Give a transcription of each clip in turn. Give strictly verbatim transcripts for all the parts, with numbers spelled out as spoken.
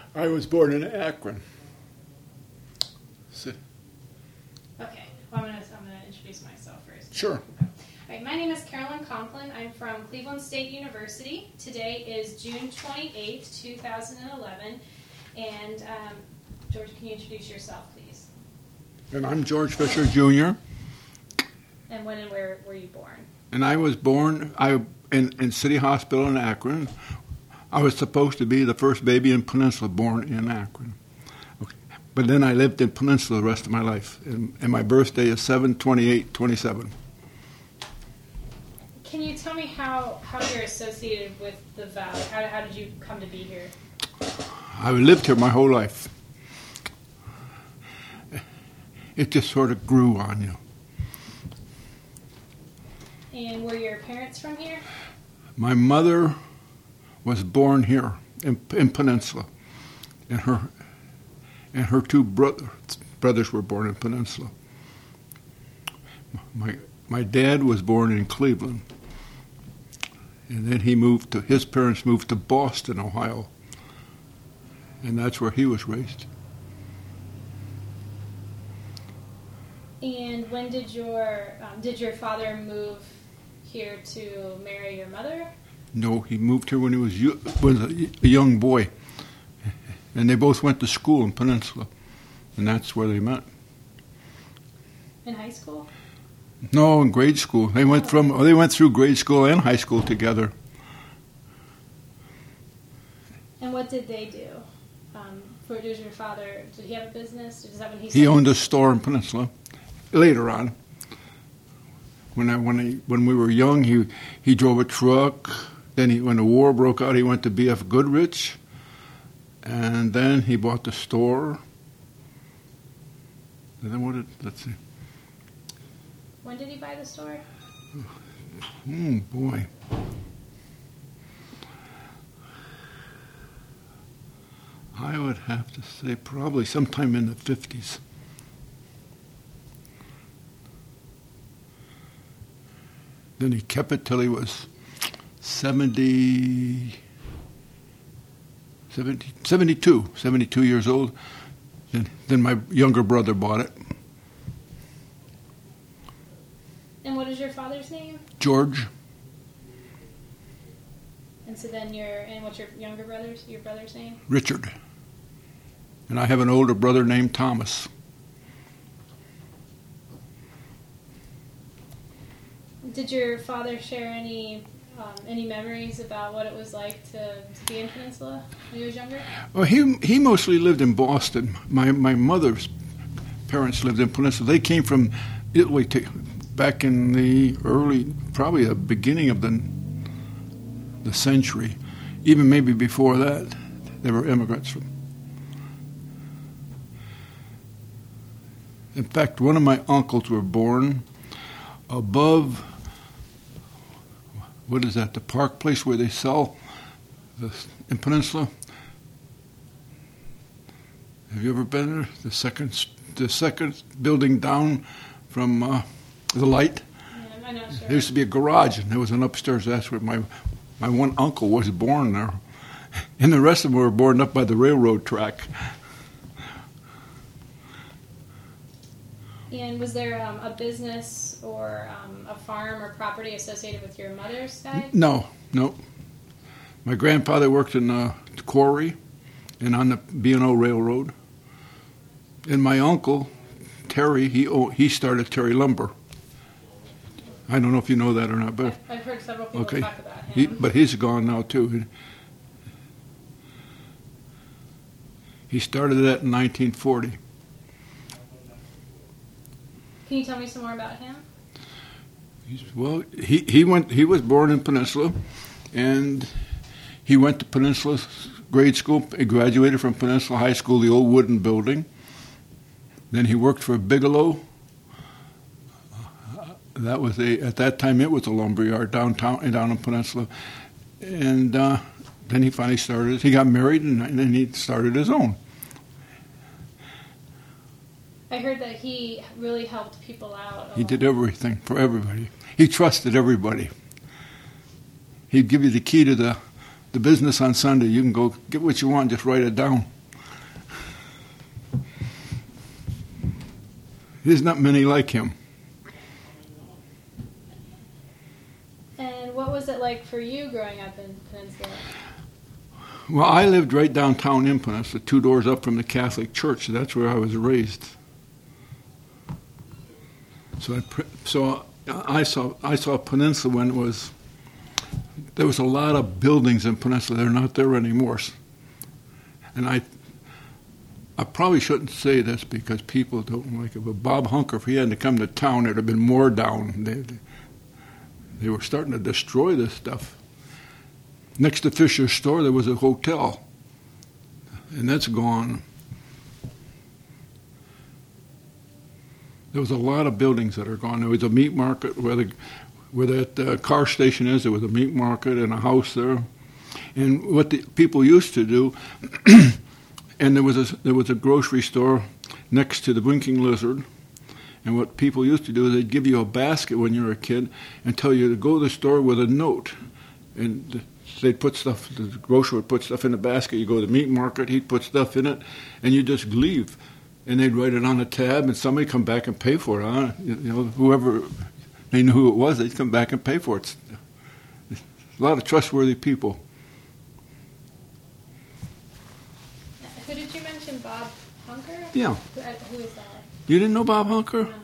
I was born in Akron. So, Okay, well, I'm going to I'm gonna introduce myself first. sure. All right, my name is Carolyn Conklin. I'm from Cleveland State University. Today is June twenty-eighth, two thousand eleven. And um, George, can you introduce yourself, please? And I'm George Fisher, Junior And when and where were you born? And I was born I in, in City Hospital in Akron. I was supposed to be the first baby in Peninsula born in Akron. Okay. But then I lived in Peninsula the rest of my life. And, and my birthday is seven twenty-eight twenty-seven. Can you tell me how, how you're associated with the Valley? How, how did you come to be here? I lived here my whole life. It just sort of grew on you. And were your parents from here? My mother was born here in, in Peninsula, and her and her two brothers brothers were born in Peninsula. My my dad was born in Cleveland, and then he moved to his parents moved to Boston, Ohio, and that's where he was raised. And when did your um, did your father move here to marry your mother? No, he moved here when he was was a, a young boy, and they both went to school in Peninsula, and that's where they met. In high school? No, in grade school. They went from they went through grade school and high school together. And what did they do? Um, for, did your father? Did he have a business? Is that when he? He owned a store in Peninsula. Later on, when I when I, when we were young, he he drove a truck. Then he, when the war broke out, he went to B F Goodrich, and then he bought the store. And then what did let's see. When did he buy the store? Oh boy. I would have to say probably sometime in the fifties. Then he kept it till he was seventy, seventy, seventy-two, seventy-two years old. And then my younger brother bought it. And what is your father's name? George. And so then your and what's your younger brother's your brother's name? Richard. And I have an older brother named Thomas. Did your father share any um, any memories about what it was like to, to be in Peninsula when he was younger? Well, he he mostly lived in Boston. My my mother's parents lived in Peninsula. They came from Italy to, back in the early, probably the beginning of the the century, even maybe before that. They were immigrants from. In fact, one of my uncles were born above. What is that? The Park Place where they sell the, in Peninsula. Have you ever been there? The second, the second building down from uh, the light. Yeah, I'm not sure. There used to be a garage, and there was an upstairs. That's where my my one uncle was born there, and the rest of them were born up by the railroad track. And was there um, a business or um, a farm or property associated with your mother's side? No, no. My grandfather worked in the quarry and on the B and O Railroad. And my uncle, Terry, he he started Terry Lumber. I don't know if you know that or not, but I've, I've heard several people okay. talk about him. He, but he's gone now too. He started that in nineteen forty. Can you tell me some more about him? He's, well, he, he went. He was born in Peninsula, and he went to Peninsula grade school. He graduated from Peninsula High School, the old wooden building. Then he worked for Bigelow. That was a at that time it was a lumber yard downtown down in Peninsula, and uh, then he finally started. He got married, and, and then he started his own. I heard that he really helped people out. He did everything for everybody. He trusted everybody. He'd give you the key to the, the business on Sunday. You can go get what you want, just write it down. There's not many like him. And what was it like for you growing up in Peninsula? Well, I lived right downtown in Peninsula, two doors up from the Catholic Church. So that's where I was raised. So I, so I saw I saw Peninsula when it was. There was a lot of buildings in Peninsula. They're not there anymore. And I, I probably shouldn't say this because people don't like it. But Bob Hunker, if he hadn't come to town, there'd have been more down. They, they were starting to destroy this stuff. Next to Fisher's store, there was a hotel, and that's gone. There was a lot of buildings that are gone. There was a meat market where the where that uh, car station is. There was a meat market and a house there. And what the people used to do, and there was a there was a grocery store next to the Winking Lizard. And what people used to do is they'd give you a basket when you were a kid and tell you to go to the store with a note. And they'd put stuff, the grocer would put stuff in the basket. You go to the meat market, he'd put stuff in it, and you just leave. And they'd write it on a tab, and somebody come back and pay for it. Huh? You know, whoever, they knew who it was, they'd come back and pay for it. It's a lot of trustworthy people. Who did you mention, Bob Hunker? Yeah. Who, who is that? You didn't know Bob Hunker? No.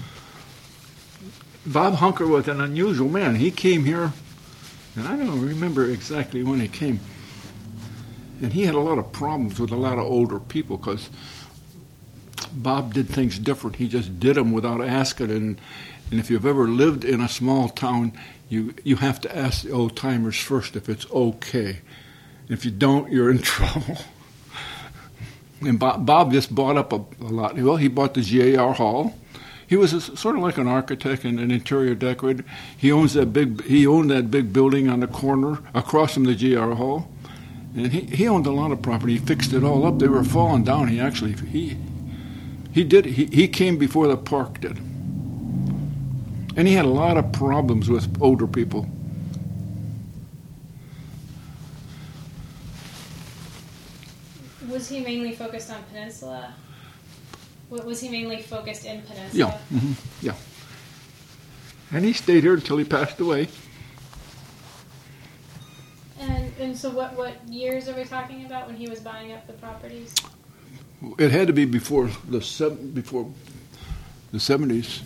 Bob Hunker was an unusual man. He came here, and I don't remember exactly when he came. And he had a lot of problems with a lot of older people because Bob did things different. He just did them without asking. And, and if you've ever lived in a small town, you, you have to ask the old-timers first if it's okay. If you don't, you're in trouble. And Bob, Bob just bought up a, a lot. Well, he bought the G A R Hall. He was a, sort of like an architect and an interior decorator. He owns that big. He owned that big building on the corner across from the G A R Hall, and he, he owned a lot of property. He fixed it all up. They were falling down. He actually he he did. He, he came before the park did, and he had a lot of problems with older people. Was he mainly focused on Peninsula? Was he mainly focused in Peninsula? Yeah, mm-hmm. yeah. And he stayed here until he passed away. And and so what, what years are we talking about when he was buying up the properties? It had to be before the seven, before the seventies.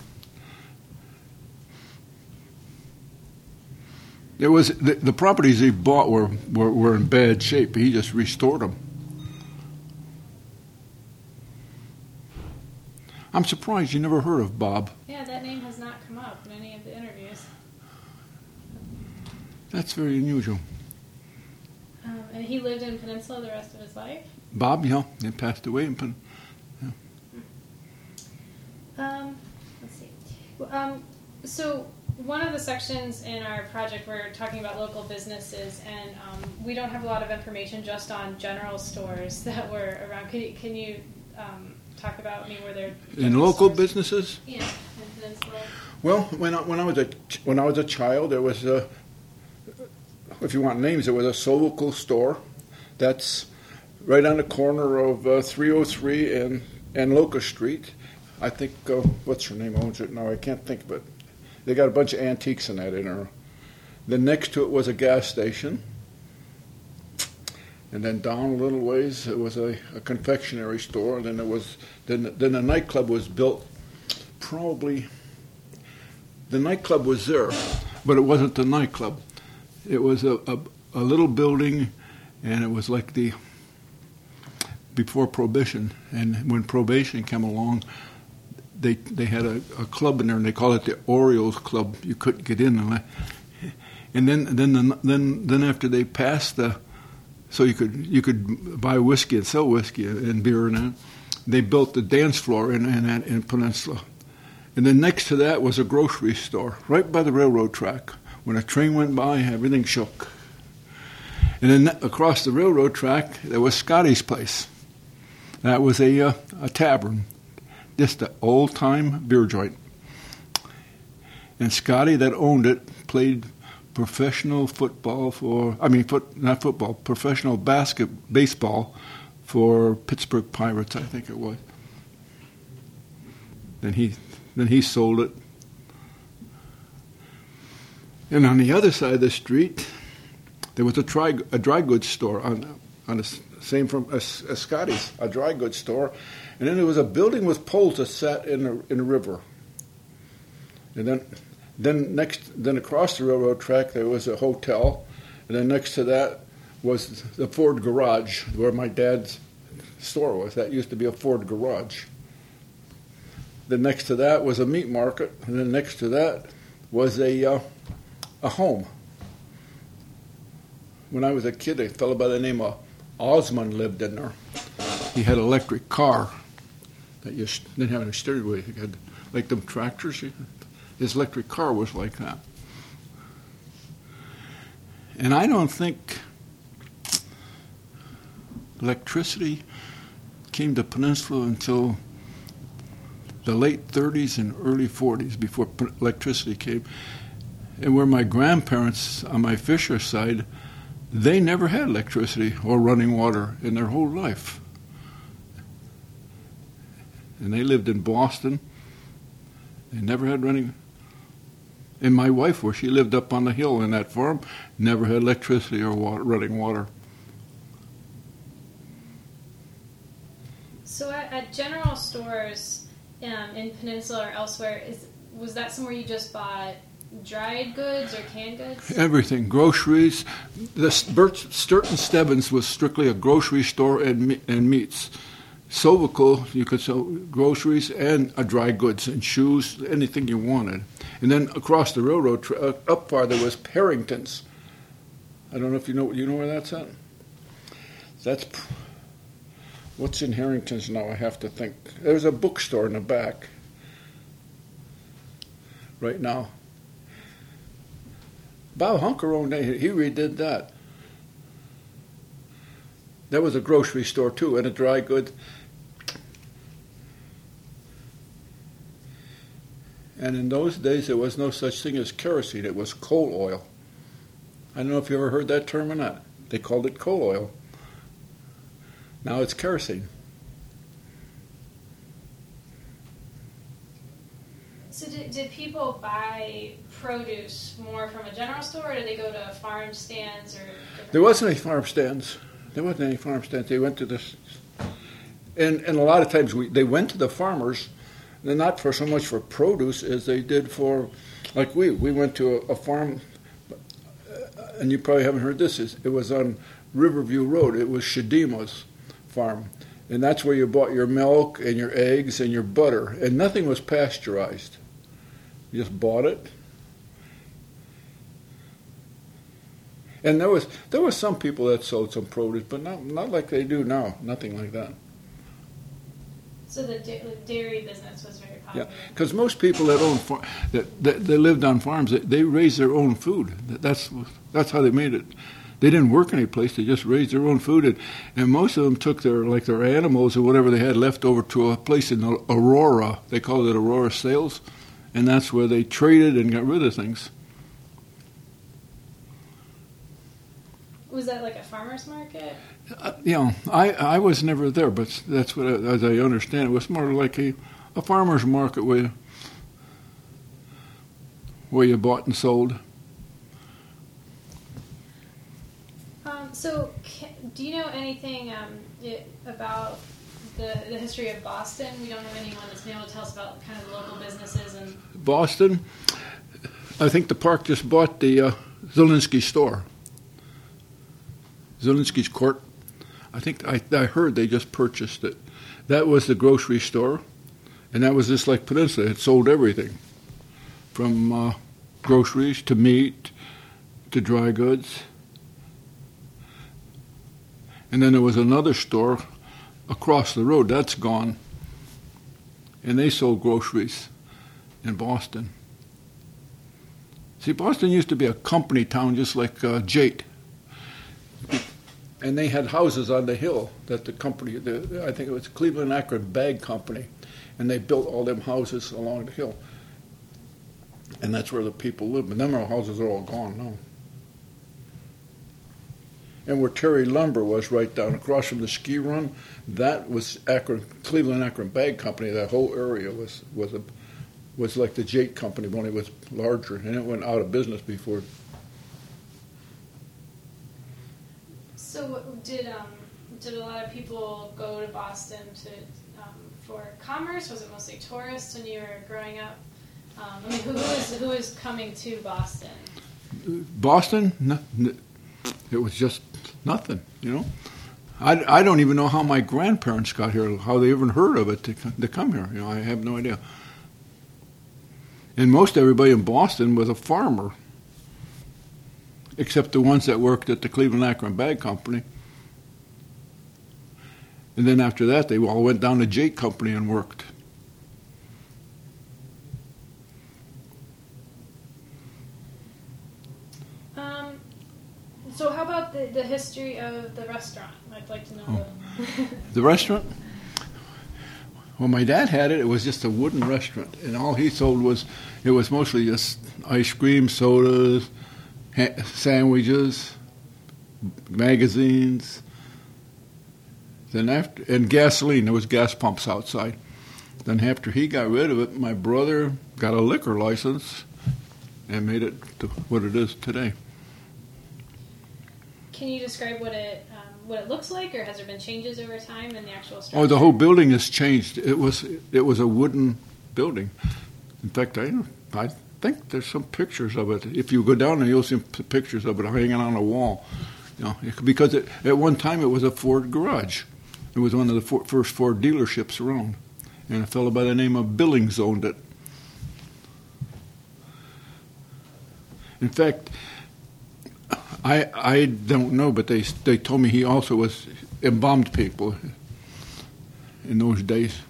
There was the, the properties he bought were, were were in bad shape. He just restored them. I'm surprised you never heard of Bob. Yeah, that name has not come up in any of the interviews. That's very unusual. Um, and he lived in Peninsula the rest of his life? Bob, yeah, he passed away in Pen. Yeah. Um, let's see. Well, um, so one of the sections in our project, we're talking about local businesses, and um, we don't have a lot of information just on general stores that were around. Can you, can you um, talk about me where they're in local stores? businesses? Yeah, in Peninsula. Well, when I, when I was a when I was a child, there was a, if you want names, there was a Sovico store. That's right on the corner of uh, three oh three and and Locust Street. I think uh, what's her name owns it now. I can't think of it. They got a bunch of antiques in that in there. Then next to it was a gas station. And then down a little ways, it was a, a confectionery store. And then there was then then a nightclub was built. Probably the nightclub was there, but it wasn't the nightclub. It was a, a, a little building, and it was like the before Prohibition. And when Prohibition came along, they they had a, a club in there, and they called it the Orioles Club. You couldn't get in, and, and then then the, then then after they passed the. So you could you could buy whiskey and sell whiskey and beer and that. They built the dance floor in in, in Peninsula, and then next to that was a grocery store right by the railroad track. When a train went by, everything shook. And then across the railroad track, there was Scotty's place. That was a uh, a tavern, just an old time beer joint. And Scotty, that owned it, played professional football for, I mean, foot, not football, professional basket, baseball for Pittsburgh Pirates, I think it was. Then he, then he sold it. And on the other side of the street, there was a dry, a dry goods store on on the same from as, as Scotty's, a dry goods store, and then there was a building with poles that sat in the in the river. And then, then next, then across the railroad track there was a hotel, and then next to that was the Ford garage where my dad's store was. That used to be a Ford garage. Then next to that was a meat market, and then next to that was a uh, a home. When I was a kid, a fellow by the name of Osmond lived in there. He had an electric car that you didn't have any steering wheel. He had like them tractors. His electric car was like that. And I don't think electricity came to Peninsula until the late thirties and early forties, before electricity came. And where my grandparents on my Fisher side, they never had electricity or running water in their whole life. And they lived in Boston. They never had running. And my wife, where she lived up on the hill in that farm, never had electricity or water, running water. So at, at general stores um, in Peninsula or elsewhere, is was that somewhere you just bought dried goods or canned goods? Everything. Groceries. The Bert Sturt and Stebbins was strictly a grocery store and me- and meats. Sovical, you could sell groceries and uh, dry goods and shoes, anything you wanted. And then across the railroad, tra- uh, up farther was Harrington's. I don't know if you know. You know where that's at? That's what's in Harrington's now. I have to think. There's a bookstore in the back. Right now. Bob Hunker owned that. He redid that. That was a grocery store too, and a dry goods. And in those days, there was no such thing as kerosene. It was coal oil. I don't know if you ever heard that term or not. They called it coal oil. Now it's kerosene. So did, did people buy produce more from a general store, or did they go to farm stands? Or there wasn't any farm stands. There wasn't any farm stands. They went to this, and and a lot of times we they went to the farmers. And not for so much for produce as they did for, like we we went to a, a farm, and you probably haven't heard this. It was on Riverview Road. It was Shadima's farm, and that's where you bought your milk and your eggs and your butter, and nothing was pasteurized. You just bought it. And there was there were some people that sold some produce, but not not like they do now. Nothing like that. So the dairy business was very popular. Yeah, because most people that own far- that, that they lived on farms, they, they raised their own food. That's that's how they made it. They didn't work any place; they just raised their own food, and, and most of them took their like their animals or whatever they had left over to a place in Aurora. They called it Aurora Sales, and that's where they traded and got rid of things. Was that like a farmer's market? Uh, you know, I, I was never there, but that's what, I, as I understand, it was more like a, a farmer's market where, where you bought and sold. Um, so, can, do you know anything um, it, about the, the history of Boston? We don't have anyone that's been able to tell us about kind of the local businesses and Boston. I think the park just bought the uh, Zielinski store. Zielinski's Court. I think I, I heard they just purchased it. That was the grocery store, and that was just like Peninsula. It sold everything, from uh, groceries to meat to dry goods. And then there was another store across the road. That's gone. And they sold groceries in Boston. See, Boston used to be a company town just like uh, Jate. And they had houses on the hill that the company, the, I think it was Cleveland Akron Bag Company, and they built all them houses along the hill. And that's where the people lived. But them houses are all gone now. And where Terry Lumber was, right down across from the ski run, that was Akron, Cleveland Akron Bag Company. That whole area was was a was like the Jake Company, but only it was larger, and it went out of business before. So did um, did a lot of people go to Boston to um, for commerce? Was it mostly tourists when you were growing up? Um, I mean, who, who is who is coming to Boston? Boston? No, it was just nothing, you know. I, I don't even know how my grandparents got here, how they even heard of it to, to come here. You know, I have no idea. And most everybody in Boston was a farmer, except the ones that worked at the Cleveland Akron Bag Company. And then after that, they all went down to Jake Company and worked. Um, so how about the, the history of the restaurant? I'd like to know. Oh. The, the restaurant? When my dad had it, it was just a wooden restaurant, and all he sold was, it was mostly just ice cream, sodas, ha- sandwiches, magazines, then after, and gasoline. There was gas pumps outside. Then after he got rid of it, my brother got a liquor license and made it to what it is today. Can you describe what it um, what it looks like, or has there been changes over time in the actual structure? Oh, the whole building has changed. It was it was a wooden building. In fact, I I think there's some pictures of it. If you go down there, you'll see pictures of it hanging on a wall. You know, because it, at one time it was a Ford garage. It was one of the for, first Ford dealerships around, and a fellow by the name of Billings owned it. In fact, I I don't know, but they they told me he also was embalmed people in those days.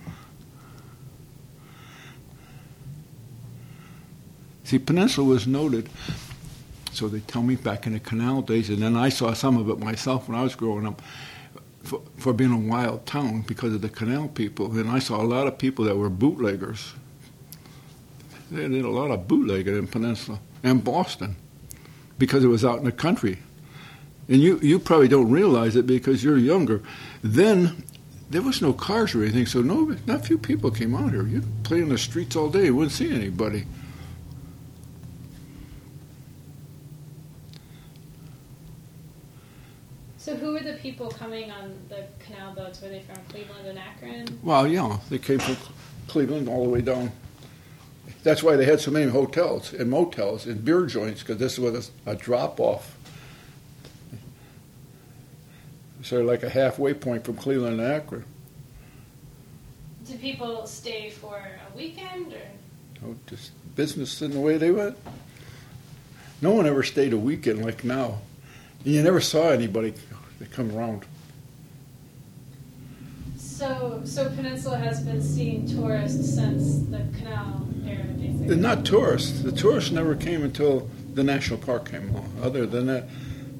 See, Peninsula was noted, so they tell me, back in the canal days, and then I saw some of it myself when I was growing up, for, for being a wild town because of the canal people. And I saw a lot of people that were bootleggers. They did a lot of bootlegging in Peninsula and Boston because it was out in the country. And you, you probably don't realize it because you're younger. Then there was no cars or anything, so no, not few people came out here. You'd play in the streets all day. You wouldn't see anybody. So who were the people coming on the canal boats? Were they from Cleveland and Akron? Well, yeah, they came from Cleveland all the way down. That's why they had so many hotels and motels and beer joints, because this was a, a drop-off. Sort of like a halfway point from Cleveland and Akron. Did people stay for a weekend, or? Oh, just business in the way they went. No one ever stayed a weekend like now. And you never saw anybody that come around. So, so Peninsula has been seeing tourists since the canal era, basically. They're not tourists. The tourists never came until the national park came along. Other than that.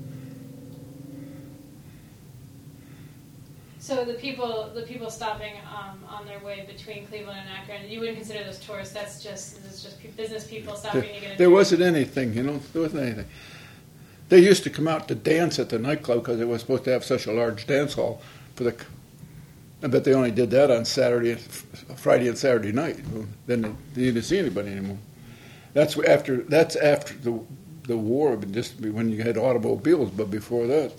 So the people, the people stopping um, on their way between Cleveland and Akron, you wouldn't consider those tourists. That's just, it's just business people stopping There, to get a there drink. wasn't anything, you know. There wasn't anything. They used to come out to dance at the nightclub because it was supposed to have such a large dance hall for the. I bet they only did that on Saturday, Friday, and Saturday night. Then they, they didn't see anybody anymore. That's after. That's after the the war, just when you had automobiles. But before that.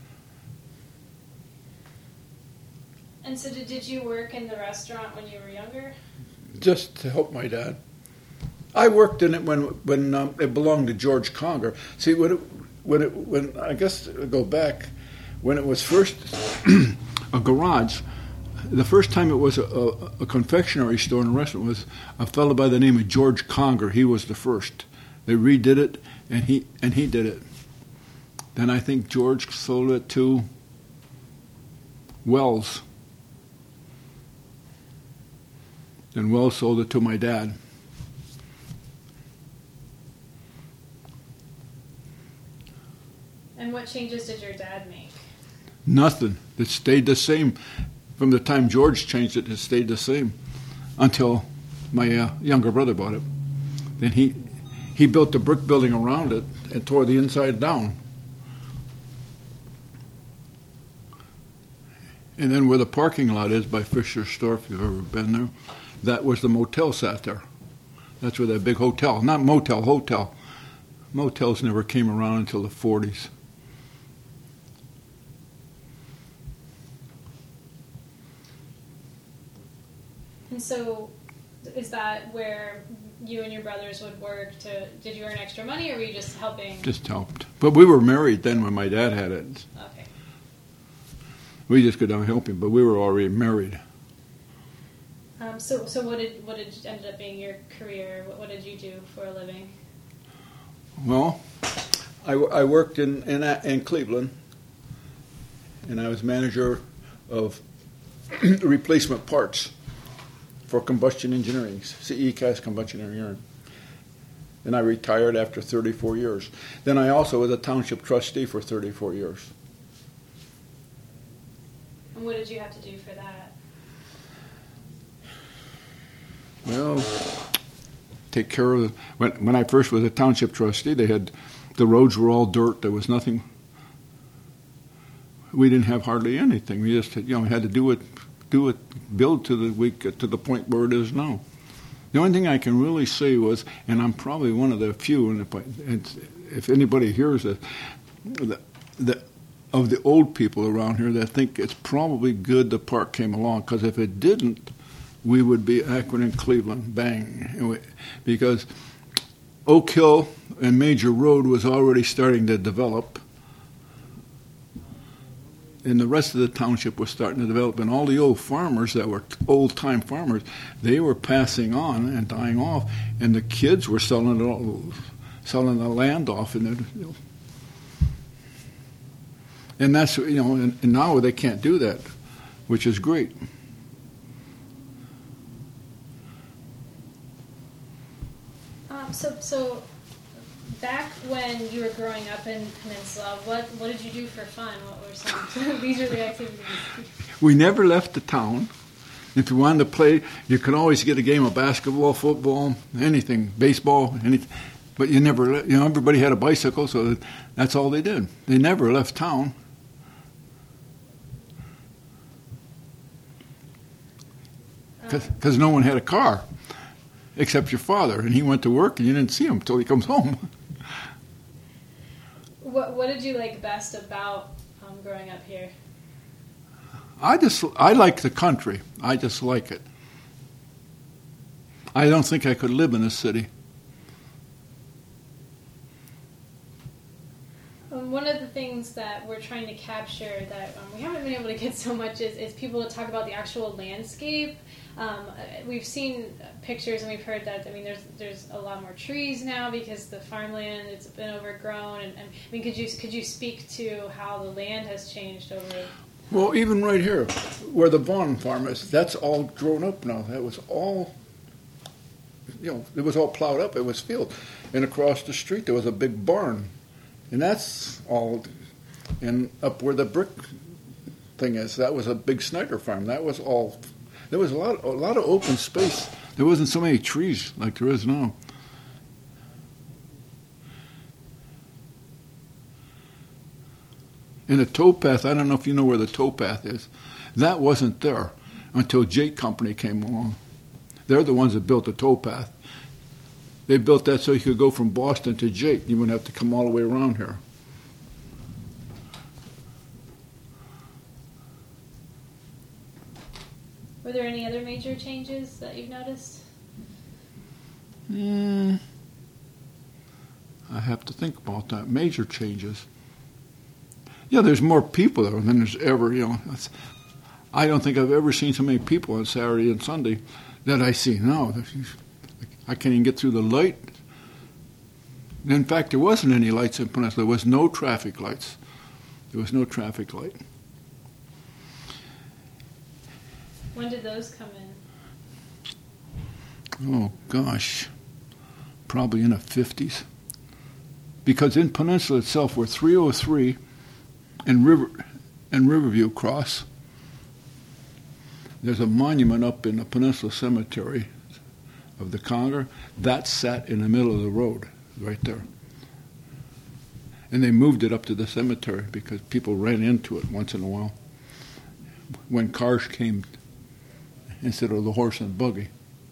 And so, did, did you work in the restaurant when you were younger? Just to help my dad. I worked in it when when um, it belonged to George Conger. See, when it, when it when I guess to go back, when it was first a garage, the first time it was a, a, a confectionery store and a restaurant was a fellow by the name of George Conger. He was the first. They redid it, and he and he did it. Then I think George sold it to Wells. Then Wells sold it to my dad. And what changes did your dad make? Nothing. It stayed the same. From the time George changed it, it stayed the same until my uh, younger brother bought it. Then he he built the brick building around it and tore the inside down. And then where the parking lot is by Fisher's Store, if you've ever been there, that was the motel sat there. That's where that big hotel, not motel, hotel. Motels never came around until the forties. And so, is that where you and your brothers would work to, did you earn extra money, or were you just helping? Just helped. But we were married then when my dad had it. Okay. We just go down helping, but we were already married. Um, so, so what did what did ended up being your career? What, what did you do for a living? Well, I, I worked in, in in Cleveland, and I was manager of replacement parts for combustion engineering, C E C A S combustion engineering. Then I retired after thirty-four years. Then I also was a township trustee for thirty-four years. And what did you have to do for that? Well, take care of the, when when I first was a township trustee, they had the roads were all dirt. There was nothing. We didn't have hardly anything. We just you know had to do it, do it, build to the week to the point where it is now. The only thing I can really say was, and I'm probably one of the few, and if I, and if anybody hears it, the, the of the old people around here that think it's probably good the park came along, because if it didn't, we would be Akron and Cleveland, bang. And we, because Oak Hill and Major Road was already starting to develop, and the rest of the township was starting to develop, and all the old farmers that were old-time farmers, they were passing on and dying off, and the kids were selling it all, selling the land off, and it, you know, and that's you know, and, and now they can't do that, which is great. Um, so, so back when you were growing up in Peninsula, what what did you do for fun? What were some these are the activities? We never left the town. If you wanted to play, you could always get a game of basketball, football, anything, baseball, anything. But you never, le- you know, everybody had a bicycle, so that's all they did. They never left town. Because no one had a car, except your father, and he went to work, and you didn't see him until he comes home. What What did you like best about um, growing up here? I just I like the country. I just like it. I don't think I could live in a city. Um, one of the things that we're trying to capture that um, we haven't been able to get so much is, is people to talk about the actual landscape. Um, we've seen pictures and we've heard that, I mean, there's there's a lot more trees now because the farmland, it's been overgrown. And, and I mean, could you could you speak to how the land has changed over? Well, even right here, where the Vaughn farm is, that's all grown up now. That was all, you know, it was all plowed up. It was field. And across the street, there was a big barn. And that's all, and up where the brick thing is, that was a big Snyder farm. That was all, there was a lot, a lot of open space. There wasn't so many trees like there is now. And the towpath, I don't know if you know where the towpath is. That wasn't there until Jake Company came along. They're the ones that built the towpath. They built that so you could go from Boston to Jake. You wouldn't have to come all the way around here. Were there any other major changes that you've noticed? Mm, I have to think about that. Major changes. Yeah, there's more people there than there's ever, you know. I don't think I've ever seen so many people on Saturday and Sunday that I see now. I can't even get through the light. In fact, there wasn't any lights in Peninsula. There was no traffic lights. There was no traffic light. When did those come in? Oh, gosh. Probably in the fifties. Because in Peninsula itself, where three oh three and River and Riverview cross, there's a monument up in the Peninsula Cemetery of the Conger, that sat in the middle of the road, right there. And they moved it up to the cemetery because people ran into it once in a while. when cars came instead of the horse and buggy.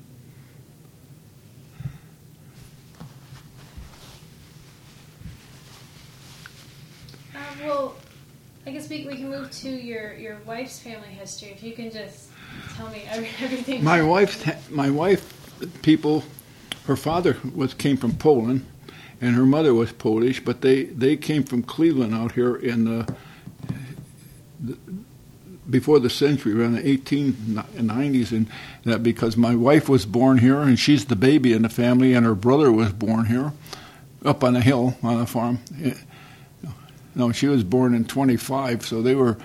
Uh, well, I guess we, we can move to your, your wife's family history. If you can just tell me everything. My wife's my wife people, her father was came from Poland, and her mother was Polish, but they, they came from Cleveland out here in the, the before the century, around the eighteen nineties, and that because my wife was born here, and she's the baby in the family, and her brother was born here, up on the hill on the farm. No, she was born in twenty-five, so they were,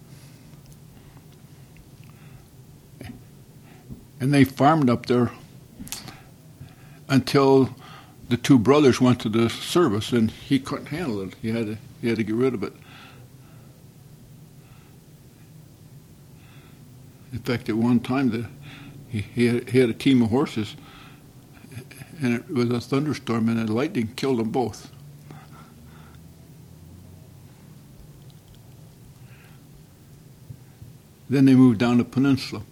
and they farmed up there until the two brothers went to the service, and he couldn't handle it. He had to, he had to get rid of it. In fact, at one time, the, he, he, had, he had a team of horses, and it was a thunderstorm, and the lightning killed them both. Then they moved down to Peninsula.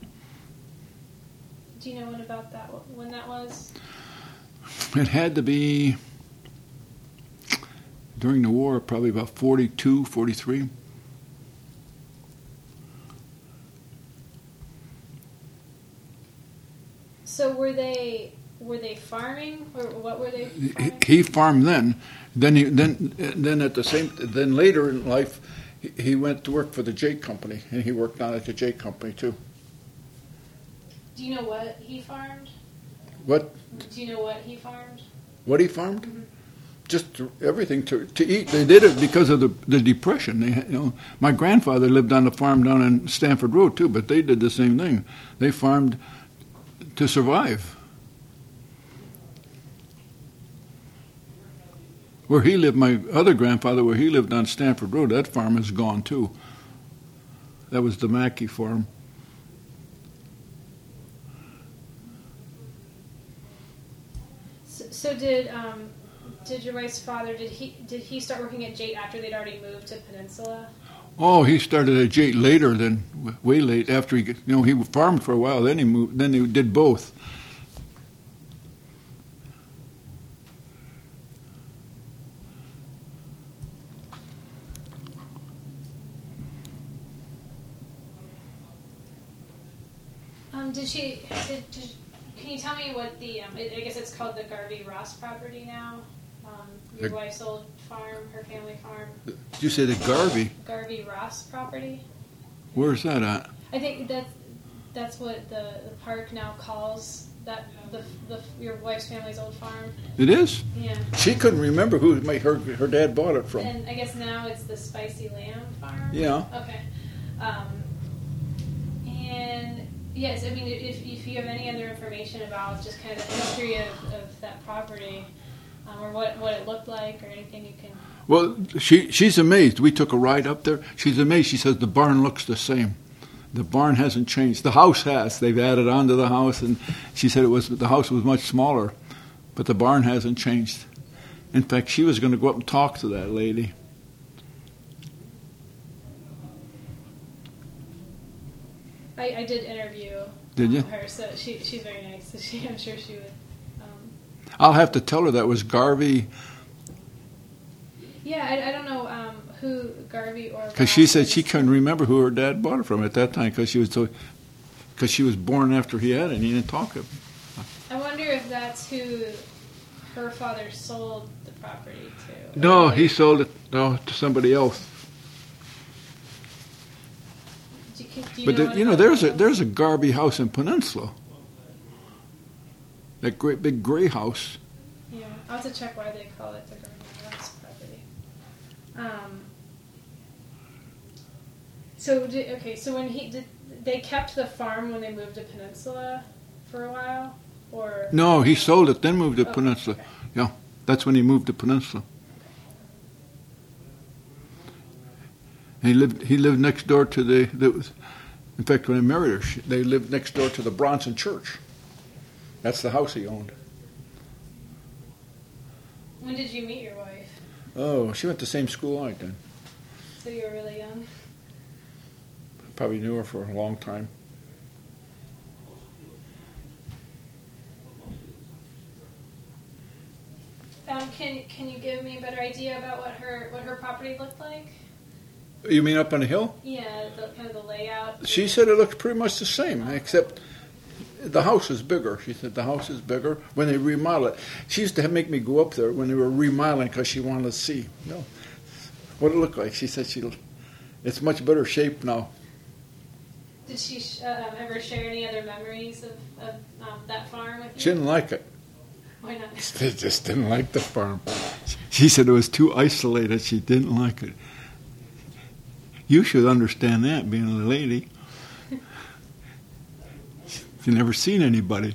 Do you know what about that? When that was? It had to be during the war, probably about forty-two, forty-three. So were they were they farming, or what were they farming? He, he farmed then. Then he then then at the same then later in life, he, he went to work for the Jake Company, and he worked down at the Jake Company too. Do you know what he farmed? What? Do you know what he farmed? What he farmed? Mm-hmm. Just everything to to eat. They did it because of the the depression. They had, you know, my grandfather lived on the farm down in Stanford Road too, but they did the same thing. They farmed to survive. Where he lived, my other grandfather, where he lived on Stanford Road, that farm is gone too. That was the Mackey farm. So, so did um, did your wife's father, did he did he start working at Jate after they'd already moved to Peninsula? Oh, he started at Jate later than, way late, after he, you know, he farmed for a while, then he moved, then he did both. Um, did she, did, did, can you tell me what the, um, I guess it's called the Garvey Ross property now? Um, your The- wife's old farm, her family farm. Did you say the Garvey? Garvey Ross property? Where's that at? I think that's, that's what the, the park now calls that, the, the, your wife's family's old farm. It is? Yeah. She couldn't remember who my, her, her dad bought it from. And I guess now it's the Spicy Lamb farm? Yeah. Okay. Um, and yes, I mean, if, if you have any other information about just kind of the history of, of that property, um, or what, what it looked like, or anything you can... Well, she she's amazed. We took a ride up there. She's amazed. She says the barn looks the same. The barn hasn't changed. The house has. They've added on to the house, and she said it was the house was much smaller, but the barn hasn't changed. In fact, she was going to go up and talk to that lady. I, I did interview Did you? her, so she she's very nice. So she, I'm sure she would... Um, I'll have to tell her that was Garvey, yeah, I, I don't know um, who Garvey or... because she Ross said is. she couldn't remember who her dad bought it from at that time, because she was so, because she was born after he had it, and he didn't talk it. I wonder if that's who her father sold the property to. No, he sold it no to somebody else. Do you, do you But know, the, you know, about there's a that? there's a Garvey house in Peninsula. That great big gray house. Yeah, I'll have to check why they call it the Garvey Ross property. Um. So did, okay, so when he did, they kept the farm when they moved to Peninsula for a while, or No, he sold it, then moved to Oh, Peninsula. okay. Yeah, that's when he moved to Peninsula. And he lived he lived next door to the. the was, in fact, when I married her, she, they lived next door to the Bronson Church. That's the house he owned. When did you meet your wife? Oh, she went to the same school I did. So you were really young. probably knew her for a long time. Um, can can you give me a better idea about what her what her property looked like? You mean up on the hill? Yeah, the, kind of the layout. She said it looked pretty much the same, except the house is bigger. She said the house is bigger when they remodel it. She used to have, make me go up there when they were remodeling because she wanted to see, you know, what it looked like. She said she, it's much better shape now. Did she uh, ever share any other memories of, of um, that farm with you? She didn't like it. Why not? She just didn't like the farm. She said it was too isolated. She didn't like it. You should understand that, being a lady. You've never seen anybody.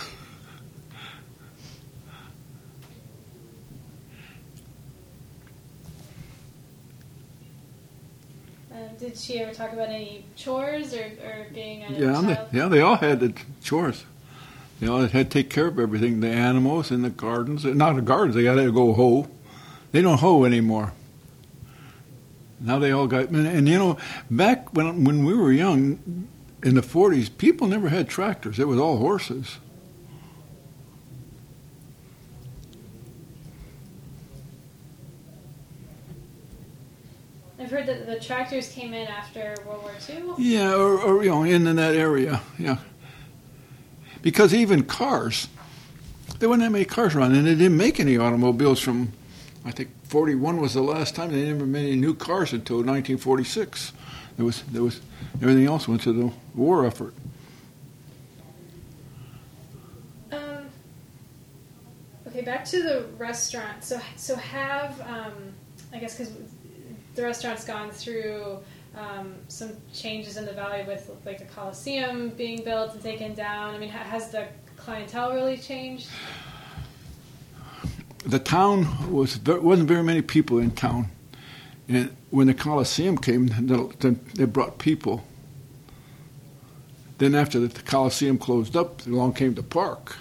Uh, did she ever talk about any chores or, or being a Yeah, child? they, yeah, they all had the chores. They all had to take care of everything, the animals and the gardens. Not the gardens, they got to go hoe. They don't hoe anymore. Now they all got, and, and you know, back when when we were young, in the forties, people never had tractors. It was all horses. I've heard that the tractors came in after World War Two. Yeah, or, or you know, in, in that area, yeah. Because even cars, there weren't that many cars around, and they didn't make any automobiles from, I think, forty-one was the last time. They never made any new cars until nineteen forty-six. There was, there was, everything else went to the war effort. Um, okay, back to the restaurant. So, so have um, I guess because the restaurant's gone through um, some changes in the valley with like the Coliseum being built and taken down. I mean, ha- has the clientele really changed? The town was there wasn't very many people in town, and when the Coliseum came, then they brought people. Then after the Coliseum closed up, along came the park.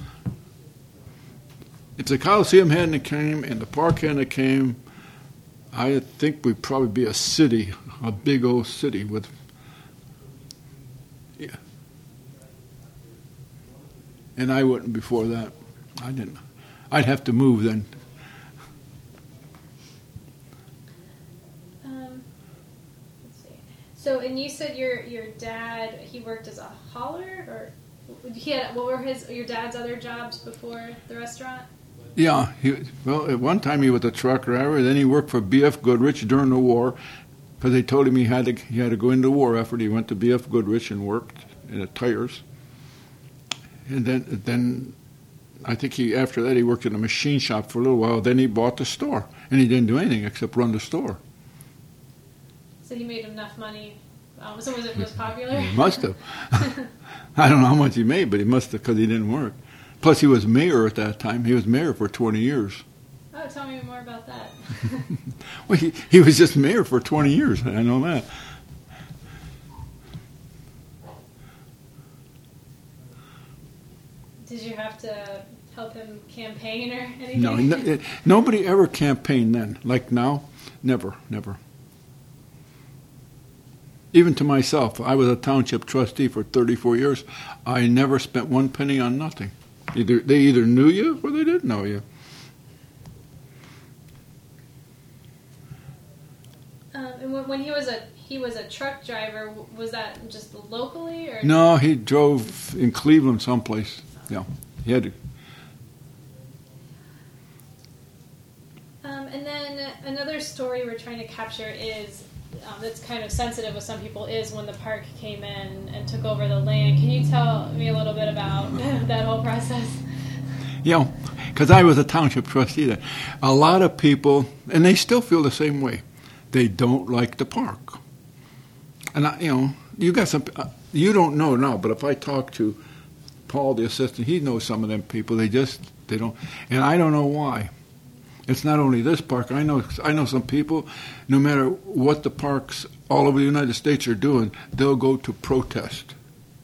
If the Coliseum hadn't came and the park hadn't came, I think we'd probably be a city, a big old city with. Yeah. And I wouldn't before that. I didn't. I'd have to move then. Um, let's see. So, and you said your your dad, he worked as a hauler, or he had, what were his your dad's other jobs before the restaurant? Yeah, he, well, at one time he was a truck driver. Then he worked for B F Goodrich during the war, because they told him he had to he had to go into the war effort. He went to B F Goodrich and worked in the tires. And then then. I think he after that he worked in a machine shop for a little while. Then he bought the store, and he didn't do anything except run the store. So he made enough money. Um, so was it was popular? He must have. I don't know how much he made, but he must have because he didn't work. Plus, he was mayor at that time. He was mayor for twenty years. Oh, tell me more about that. Well, he, he was just mayor for twenty years. I know that. Did you have to help him campaign or anything? No, no, nobody ever campaigned then. Like now, never, never. Even to myself, I was a township trustee for thirty-four years. I never spent one penny on nothing. Either they either knew you or they didn't know you. Um, and when he was a he was a truck driver, was that just locally or? No, he drove in Cleveland someplace. Yeah, he had to. Um, and then another story we're trying to capture is um, that's kind of sensitive with some people is when the park came in and took over the land. Can you tell me a little bit about that whole process? Yeah, because I was a township trustee then. A lot of people, and they still feel the same way. They don't like the park. And I, you know, you got some. Uh, you don't know now, but if I talk to Paul, the assistant, he knows some of them people. They just they don't, and I don't know why. It's not only this park. I know I know some people. No matter what the parks all over the United States are doing, they'll go to protest.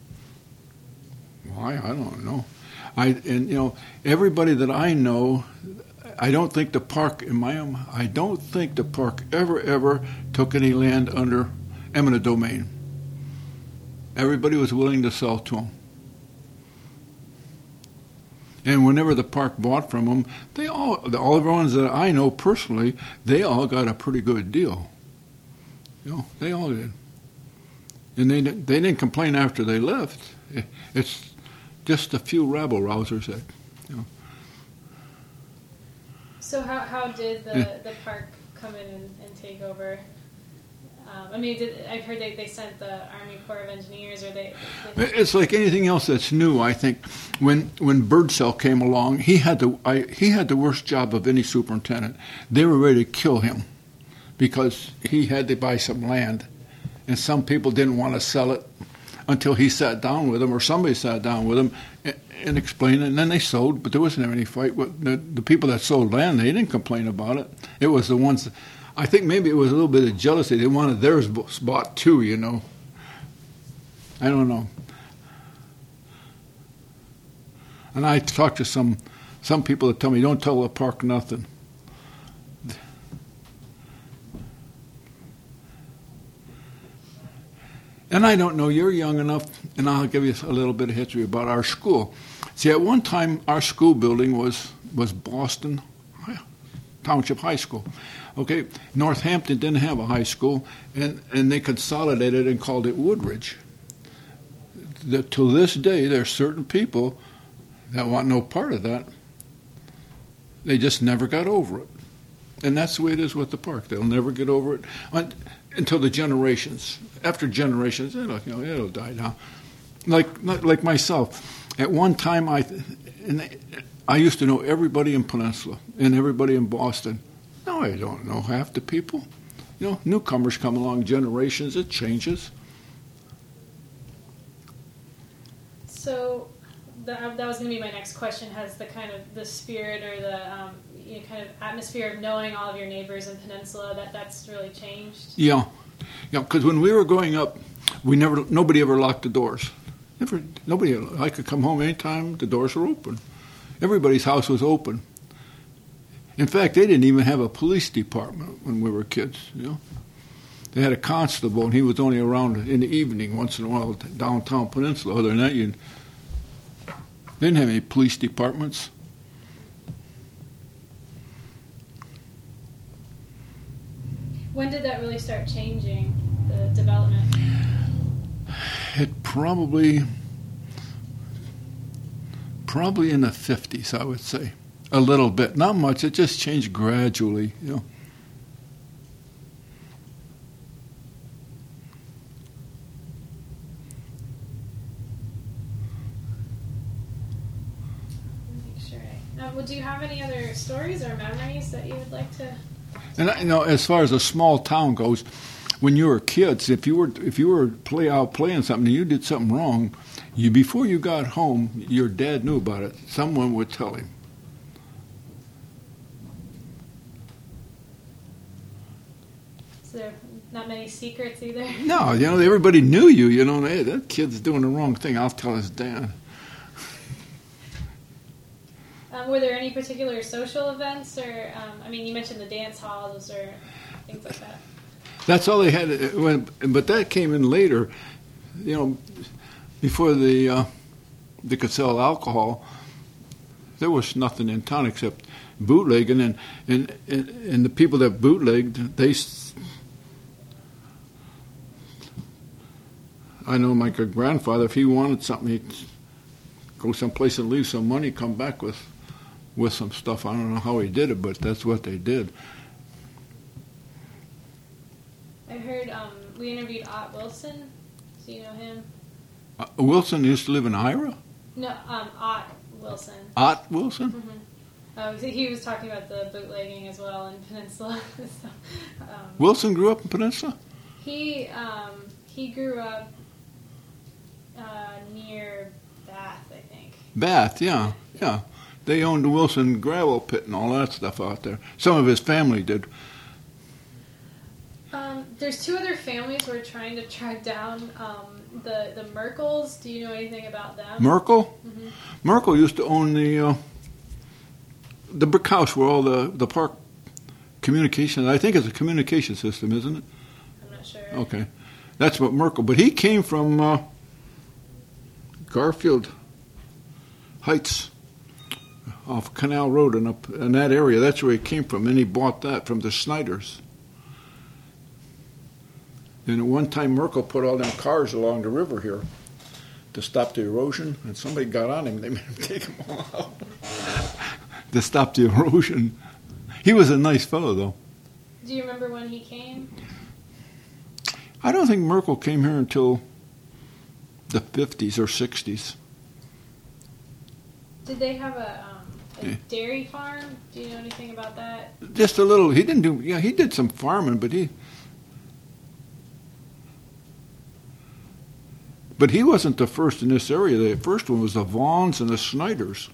Why? I don't know. I and you know everybody that I know. I don't think the park in my I don't think the park ever ever took any land under eminent domain. Everybody was willing to sell to them. And whenever the park bought from them, they all, all the ones that I know personally, they all got a pretty good deal. You know, they all did. And they they didn't complain after they left. It's just a few rabble rousers that, you know. So how how did the, yeah. the park come in and, and take over? Um, I mean, did, I've heard they, they sent the Army Corps of Engineers, or they, they... It's like anything else that's new. I think when when Birdsell came along, he had the I, he had the worst job of any superintendent. They were ready to kill him because he had to buy some land, and some people didn't want to sell it until he sat down with them, or somebody sat down with him and, and explained it. And then they sold, but there wasn't any fight. The, the people that sold land, they didn't complain about it. It was the ones. That, I think maybe it was a little bit of jealousy. They wanted theirs bought too, you know. I don't know. And I talked to some some people that tell me, don't tell the park nothing. And I don't know, you're young enough, and I'll give you a little bit of history about our school. See, at one time, our school building was, was Boston Township High School. Okay, Northampton didn't have a high school, and, and they consolidated and called it Woodridge. The, to this day, there are certain people that want no part of that. They just never got over it. And that's the way it is with the park. They'll never get over it un, until the generations. After generations, it'll, you know, it'll die down. Like, like myself, at one time, I, and I used to know everybody in Peninsula and everybody in Boston. No, I don't know half the people. You know, newcomers come along, generations, it changes. So that, that was going to be my next question. Has the kind of the spirit or the um, you know, kind of atmosphere of knowing all of your neighbors in Peninsula, that that's really changed? Yeah. Yeah, because when we were growing up, we never, nobody ever locked the doors. Never, nobody, I could come home anytime, the doors were open. Everybody's house was open. In fact, they didn't even have a police department when we were kids, you know. They had a constable, and he was only around in the evening once in a while downtown Peninsula. Other than that, you didn't have any police departments. When did that really start changing, the development? It probably, probably in the fifties, I would say. A little bit, not much. It just changed gradually, you know. Make sure. Now, well, do you have any other stories or memories that you would like to? And you know, as far as a small town goes, when you were kids, if you were if you were play out playing something and you did something wrong, you before you got home, your dad knew about it. Someone would tell him. There not many secrets either? No, you know, everybody knew you, you know, hey, that kid's doing the wrong thing, I'll tell his dad. Um, were there any particular social events, or, um, I mean, you mentioned the dance halls or things like that. That's all they had, but that came in later, you know, before the, uh, they could sell alcohol. There was nothing in town except bootlegging, and, and, and, and the people that bootlegged, they... I know my grandfather, if he wanted something, he'd go someplace and leave some money, come back with with some stuff. I don't know how he did it, but that's what they did. I heard um, we interviewed Ott Wilson. Do you know him? Uh, Wilson used to live in Ira? No, um, Ott Wilson. Ott Wilson? Mm-hmm. Uh, he was talking about the bootlegging as well in Peninsula. so, um, Wilson grew up in Peninsula? He um, he grew up uh, near Bath, I think. Bath, yeah, yeah. They owned the Wilson gravel pit and all that stuff out there. Some of his family did. Um, there's two other families we're trying to track down. Um, the the Merkles. Do you know anything about them? Merkel? Mm-hmm. Merkel used to own the uh, the brick house where all the, the park communication. I think it's a communication system, isn't it? I'm not sure. Okay, that's what Merkel. But he came from uh, Garfield Heights off Canal Road and up in that area. That's where he came from. And he bought that from the Snyders. And at one time, Merkel put all them cars along the river here to stop the erosion, and somebody got on him. They made him take them all out to stop the erosion. He was a nice fellow, though. Do you remember when he came? I don't think Merkel came here until the fifties or sixties. Did they have a, um, a Yeah. dairy farm? Do you know anything about that? Just a little. He didn't do. Yeah, he did some farming, but he. But he wasn't the first in this area. The first one was the Vaughns and the Snyders.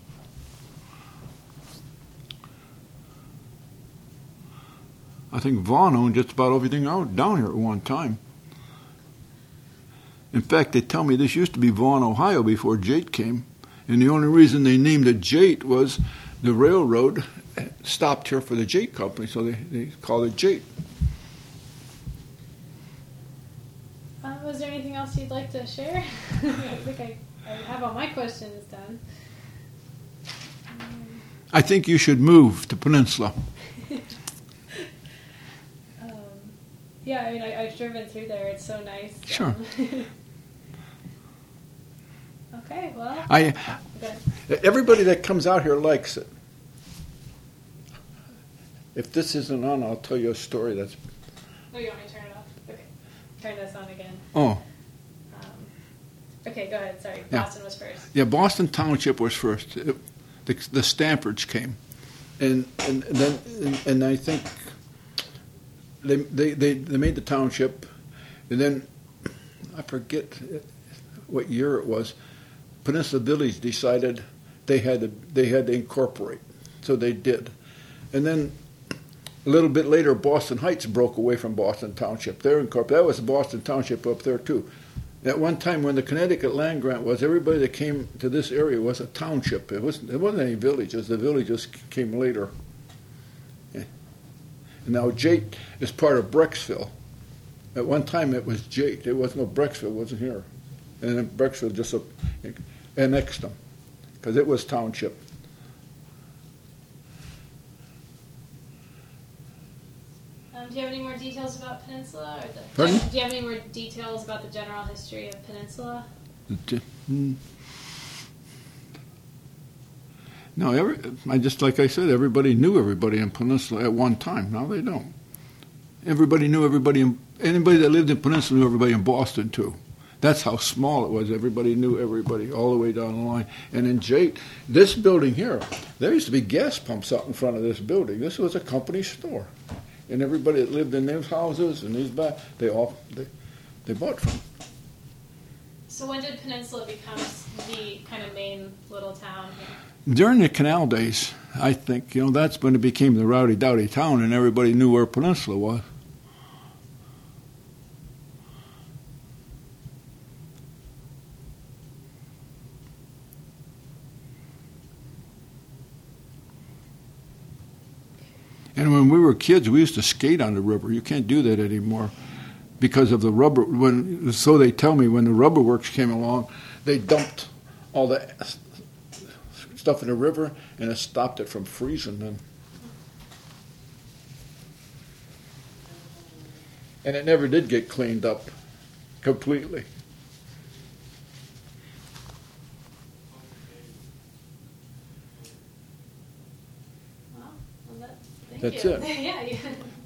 I think Vaughn owned just about everything out down here at one time. In fact, they tell me this used to be Vaughn, Ohio, before Jate came. And the only reason they named it Jate was the railroad stopped here for the Jate Company, so they, they called it Jate. Uh, was there anything else you'd like to share? I think I, I have all my questions done. Um, I think you should move to Peninsula. um, yeah, I mean, I, I've driven through there. It's so nice. Sure. Um, okay, well. I, okay. everybody that comes out here likes it. If this isn't on, I'll tell you a story that's... Oh, you want me to turn it off? Okay. Turn this on again. Oh. Um, okay, go ahead. Sorry. Yeah. Boston was first. Yeah, Boston Township was first. It, the, the Stamfords came. And and then and, and I think they, they, they, they made the township, and then I forget what year it was. Peninsula Village decided they had to they had to incorporate, so they did. And then a little bit later, Boston Heights broke away from Boston Township. They're incorporated. That was Boston Township up there too. At one time, when the Connecticut land grant was, everybody that came to this area was a township. It wasn't, it wasn't any villages. The villages came later. Yeah. And now Jate is part of Brecksville. At one time, it was Jate. It wasn't no Brecksville. It wasn't here. And then Brecksville just annexed them because it was township. Um, do you have any more details about Peninsula? Or the, Pardon? Do you have any more details about the general history of Peninsula? No, every, I just like I said, everybody knew everybody in Peninsula at one time. Now they don't. Everybody knew everybody. In, anybody that lived in Peninsula knew everybody in Boston too. That's how small it was. Everybody knew everybody all the way down the line. And in Jate, this building here, there used to be gas pumps out in front of this building. This was a company store. And everybody that lived in these houses and these back, they all they, they bought from. So when did Peninsula become the kind of main little town here? During the canal days, I think, you know, that's when it became the rowdy dowdy town and everybody knew where Peninsula was. And when we were kids, we used to skate on the river. You can't do that anymore because of the rubber. When so they tell me when the rubber works came along, they dumped all the stuff in the river and it stopped it from freezing. Then, and it never did get cleaned up completely. Well, well that, thank That's you. it. Yeah. You,